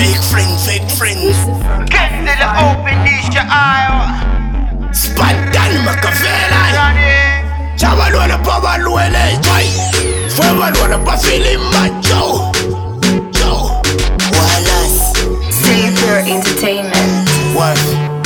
Fake friends. Get to the open dish your eye. Spantan Machiavelli. Chavalona Pavalwele. Fuevalona Pafili Macho. Wallace Savior Entertainment. What?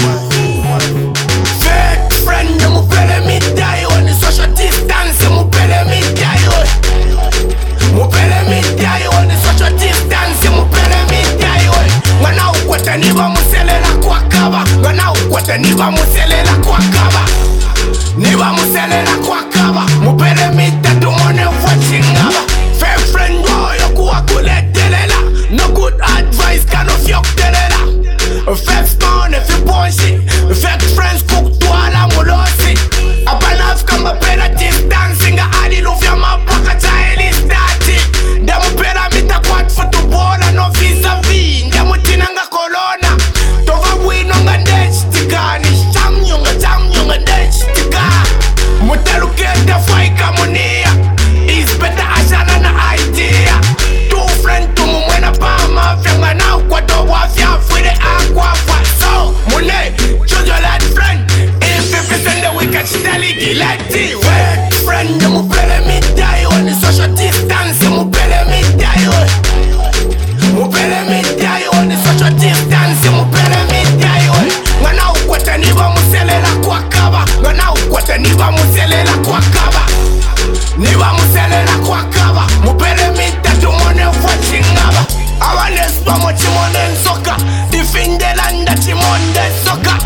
Fake friend, you pele me die on the social distance. You pele me die on. You pele me die on the social distance. You pele me die on. Ngana ukwete niba muselela kwa kaba. Ngana ukwete niba muselela kwa kaba. Niba muselela kwa kaba. Mupele me tatu mone fwachingaba. Fake friend, yo kuwa kuletelela. No good advice can of yok telela. Fake spawn if you bullshit. Fake friends cook to ala mulosi. Abanaf kamba pera distance. Nga adi lufya mapaka chaeli stati. Demu pera mita kwat footballer no vis-a-vis. Demu tinanga kolona. Tova wino nga ndechitikani. Chamnyonga ndechitika. Mutalukete faika munia. Is better ashana na idea. Two friend to mumwena pa mafya. Nga na ukwato wafya fwide akwafa. So mune choose your lad friend. If 50% the wicked stali gilati. Wait friend you mupele me die on the social distance. You mupele me die on. Mupele me die on the social distance. You mupele me die on. Ngana ukwete niba muselela kwa kaba. Ngana ukwete niba muselela kwa kaba. Niba muselela kwa kaba. Mupele me tatu mone fwachingaba. Awanes pamo chimone nsoka. Defend the land that chimonde soka.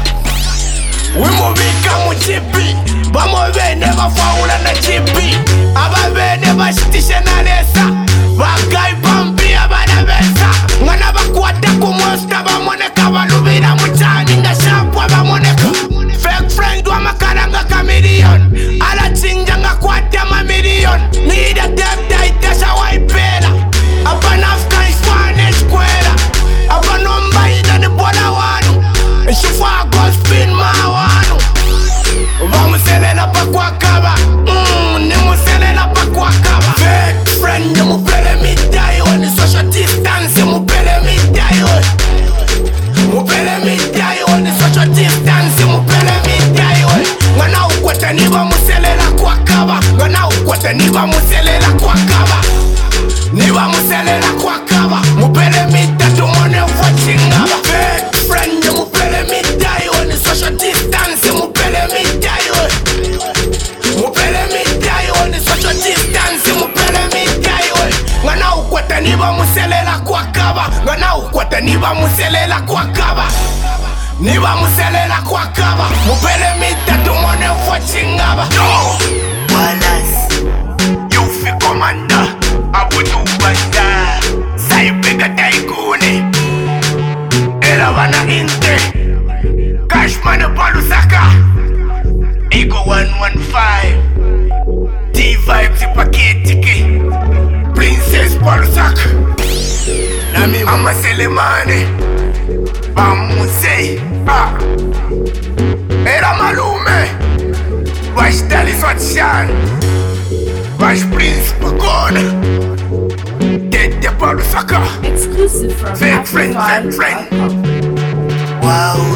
Wimubika muchipi. Bamo vene vafaula na chipi. Aba vene vashitishe na lesa. Bagai pampi abana besa. Ngana bakwata kumosta bamoneka. Balubira muchani nga shapwa bamoneka. Fake friend wa makaranga kamilion. Ala chinja nga kwata mamilion. Nida debda itasha waipela. Abana afkan Spanish kwela. Abanomba ina ni bola wanu. Shufa gospin mawanu. Vamuselela pa kwa kaba. Nimuselela pa kwa kaba. Fake friend you mupele me die on the social distance. You mupele me die on. Mupele me die on the social distance. You mupele me die on. Ngana ukwete niba muselela kwa kaba. Ngana ukwete niba muselela kwa kaba. Niba muselela kwa kaba. Mupele me tatu mone fwachingaba. Fake friend you mupele me die on the social distance. You mupele me die on. Mupele me die on the social distance. You mupele me die on. Ngana ukwete niba muselela kwa kaba. Ngana ukwete niba muselela kwa kaba. Niba muselela kwa kaba. Mupele me tatu mone fwachingaba. No Wallace you fi commander. Abudu banda. Saibega taikuni. Era wana inte. Cashman Palusaka. Ego 115. D-Vibes paketiki. Princess Palusaka. Nami Mama Selemane. Bamuse. Era malume. Vash Dali Swatshan. Vash Prince Pagona. Dede Palusaka. exclusive from Fake friend. Amplified.com. Wow.